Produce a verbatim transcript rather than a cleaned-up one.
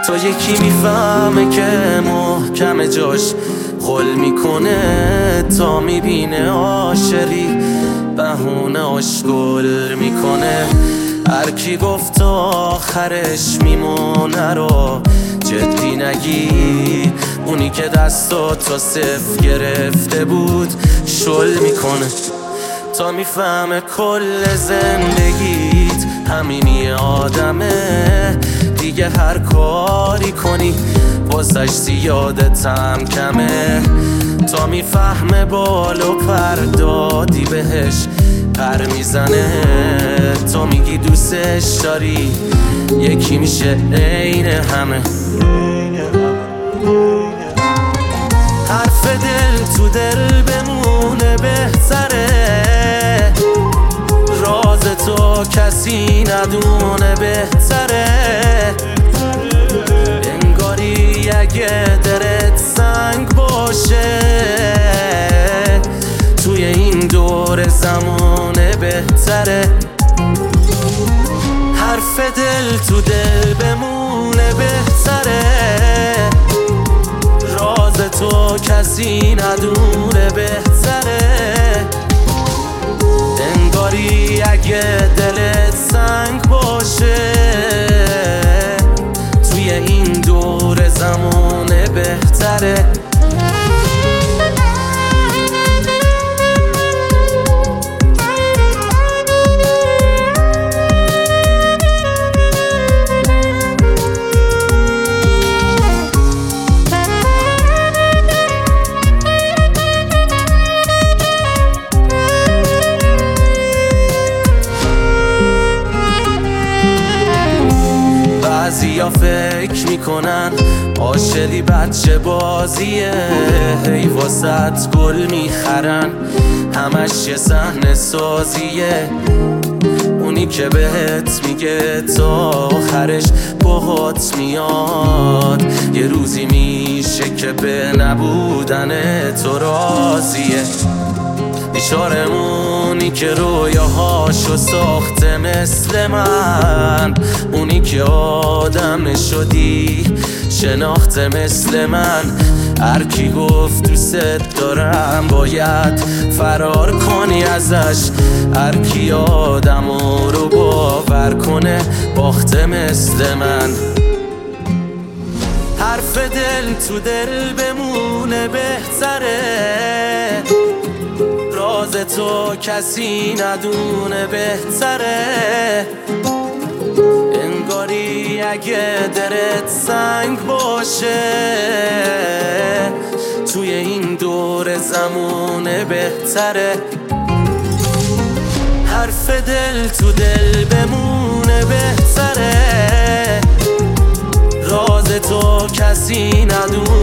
تا یکی میفهمه که محکم جاش خل میکنه، تا میبینه عاشقی بهونه آشگل میکنه. هر کی گفت آخرش میمونه رو جدی نگی، اونی که دستات تا صفر گرفته بود شل میکنه. تا میفهمه کل زندگیت همینی آدمه، دیگه هر کاری کنی واسش زیادتم کمه. تا میفهمه بال و پر دادی بهش پر میزنه، تا میگی دوستش داری یکی میشه عین همه. حرف دل تو دل بمونه بهتره، راز تو کسی ندونه بهتره. انگاری اگه دلت سنگ باشه توی این دور زمانه بهتره. حرف دل تو دل بمونه بهتره، راز تو کسی ندونه بهتره. انگاری اگه دلت سنگ باشه توی این دور زمانه بهتره. بعضیا فکر میکنن عاشقی بچه بازیه، هی واسط گل میخرن همش یه صحنه سازیه. اونی که بهت میگه تا آخرش باهات میاد، یه روزی میشه که به نبودن تو راضیه. بیچارمونی که رویاهاشو ساخته مثل من، اونی که آدم نشدی شناخته مثل من. هر کی گفت دوست دارم باید فرار کنی ازش، هر کی آدمو رو باور کنه باخته مثل من. حرف دل تو دل بمونه بهتره، راز تو کسی ندونه بهتره. انگاری اگه دلت سنگ باشه توی این دور زمونه بهتره. حرف دل تو دل بمونه بهتره، راز تو کسی ندونه